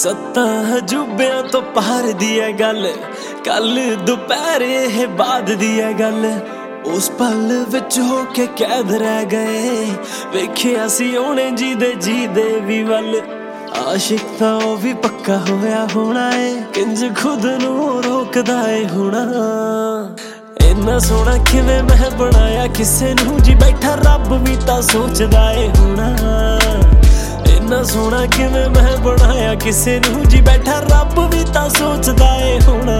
ਸੱਤਾਂ ਅਜੂਬਿਆਂ ਤੋਂ ਪਾਰ ਦੀ ਐ ਗੱਲ, ਕੱਲ ਦੁਪਹਿਰੇ ਬਾਅਦ ਦੀ ਐ ਗੱਲ। ਉਸ ਪਲ ਵਿੱਚ ਹੋ ਕੇ ਕੈਦ ਰਹਿ ਗਏ, ਵੇਖਿਆ ਸੀ ਉਹਨੇ ਜੀਦੇ ਵੀ ਵੱਲ। ਆਸ਼ਿਕ ਤਾਂ ਉਹ ਵੀ ਪੱਕਾ ਹੋਇਆ ਹੋਣਾ ਏ, ਕਿੰਜ ਖੁਦ ਨੂੰ ਰੋਕਦਾ ਏ ਹੋਣਾ। ਇੰਨਾ ਸੋਹਣਾ ਕਿਵੇਂ ਮੈਂ ਬਣਾਇਆ ਕਿਸੇ ਨੂੰ, ਜੀ ਬੈਠਾ ਰੱਬ ਵੀ ਤਾਂ ਸੋਚਦਾ ਏ ਹੋਣਾ। ਇੰਨਾ ਸੋਹਣਾ ਕਿਵੇਂ ਮੈਂ ਬਣਾਇਆ ਕਿਸੇ ਨੂੰ, ਜੀ ਬੈਠਾ ਰੱਬ ਵੀ ਤਾਂ ਸੋਚਦਾ ਏ ਹੋਣਾ।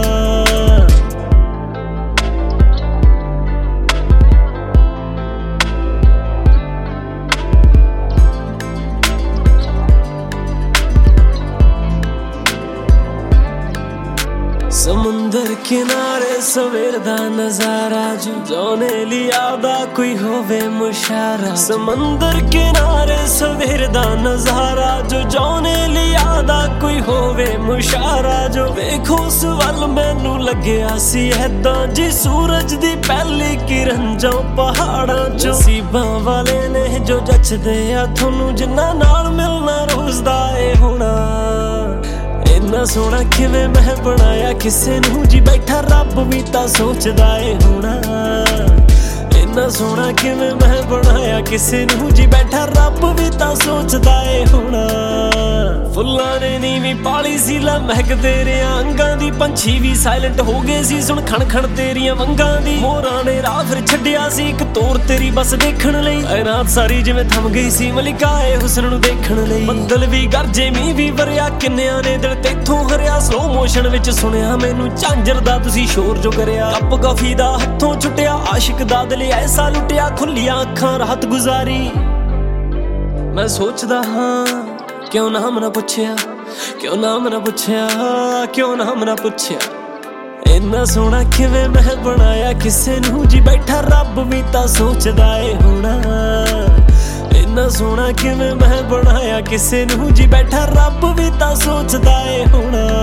ਸਮੁੰਦਰ ਕਿਨਾਰੇ ਸਵੇਰ ਦਾ ਨਜ਼ਾਰਾ, ਜਾਣੇ ਲਿਆ ਦਾ ਕੋਈ ਹੋਵੇ ਮੁਸ਼ਾਰਾ। ਸਮੁੰਦਰ ਕਿਨਾਰੇ ਸਵੇਰ ਦਾ ਨਜ਼ਾਰਾ, ਜੋ ਜਾਣੇ ਲਿਆ ਦਾ ਕੋਈ ਹੋਵੇ ਮੁਸ਼ਾਰਾ। ਜੋ ਵੇਖੋ ਉਸ ਵੱਲ ਮੈਨੂੰ ਲੱਗਿਆ ਸੀ ਏਦਾਂ, ਜੀ ਸੂਰਜ ਦੀ ਪਹਿਲੀ ਕਿਰਨ ਜੋ ਪਹਾੜਾਂ ਚੋਂ। ਨਸੀਬਾਂ ਵਾਲੇ ਨੇ ਜੋ ਜੱਚਦੇ ਆ ਤੁਹਾਨੂੰ, ਜਿੰਨਾ ਨਾਲ ਮਿਲਣਾ ਰੋਜ਼ ਦਾ ਏ ਹੋਣਾ। ਇੰਨਾ ਸੋਹਣਾ ਕਿਵੇਂ ਮੈਂ ਬਣਾਇਆ ਕਿਸੇ ਨੂੰ, ਜੀ ਬੈਠਾ ਰੱਬ ਵੀ ਤਾਂ ਸੋਚਦਾ ਏ ਹੋਣਾ। ਇੰਨਾ ਸੋਹਣਾ ਕਿਵੇਂ ਮੈਂ ਬਣਾਇਆ ਕਿਸੇ ਨੂੰ, ਜੀ ਬੈਠਾ ਰੱਬ ਵੀ ਤਾਂ ਸੋਚਦਾ ਏ ਹੋਣਾ। ਫੁੱਲਾਂ ਨੇ ਨੀਵੀਂ ਪਾਲੀ ਸੀ ਲਾ ਮਹਿਕ ਤੇਰਿਆਂ ਅੰਗਾਂ ਦੀ, ਪੰਛੀ ਵੀ ਸਾਇਲੈਂਟ ਹੋ ਗਏ ਸੀ ਸੁਣ ਖਣ ਤੇਰੀਆਂ ਵੰਗਾਂ ਦੀ। ਮੋਰਾਂ ਨੇ ਰਾਹ ਫਿਰ ਛੱਡਿਆ ਸੀ ਇੱਕ ਤੋਰ ਤੇਰੀ ਬਸ ਦੇਖਣ ਲਈ, ਐ ਰਾਤ ਸਾਰੀ ਜਿਵੇਂ ਥੰਮ ਗਈ ਸੀ ਮਲਿਕਾਏ ਹੁਸਨ ਨੂੰ ਦੇਖਣ ਲਈ। ਬੱਦਲ ਵੀ ਗਰਜੇ ਮੀਂਹ ਵੀ ਵਰਿਆ, ਕਿੰਨਿਆਂ ਨੇ ਦਿਲ ਤੇਥੋਂ ਹਰਿਆ। ਸਲੋ ਮੋਸ਼ਨ ਵਿੱਚ ਸੁਣਿਆ ਮੈਨੂੰ ਝਾਂਜਰ ਦਾ ਤੁਸੀਂ ਸ਼ੋਰ ਜੋ ਕਰਿਆ। ਕੱਪ ਕਾਫੀ ਦਾ ਹੱਥੋਂ ਛੁੱਟਿਆ, ਆਸ਼ਿਕ ਦਾ ਦਿਲ ਐਸਾ ਲੁੱਟਿਆ। ਖੁੱਲੀਆਂ ਅੱਖਾਂ ਰਾਤ ਗੁਜ਼ਾਰੀ, ਮੈਂ ਸੋਚਦਾ ਹਾਂ ਕਿਉਂ ਨਾਮ ਨਾ ਪੁੱਛਿਆ, ਕਿਉਂ ਨਾਮ ਨਾ ਪੁੱਛਿਆ, ਕਿਉਂ ਨਾਮ ਨਾ ਪੁੱਛਿਆ। ਇੰਨਾ ਸੋਹਣਾ ਕਿਵੇਂ ਮੈਂ ਬਣਾਇਆ ਕਿਸੇ ਨੂੰ, ਜੀ ਬੈਠਾ ਰੱਬ ਵੀ ਤਾਂ ਸੋਚਦਾ ਏ ਹੋਣਾ। ਇੰਨਾ ਸੋਹਣਾ ਕਿਵੇਂ ਮੈਂ ਬਣਾਇਆ ਕਿਸੇ ਨੂੰ, ਜੀ ਬੈਠਾ ਰੱਬ ਵੀ ਤਾਂ ਸੋਚਦਾ ਏ ਹੋਣਾ।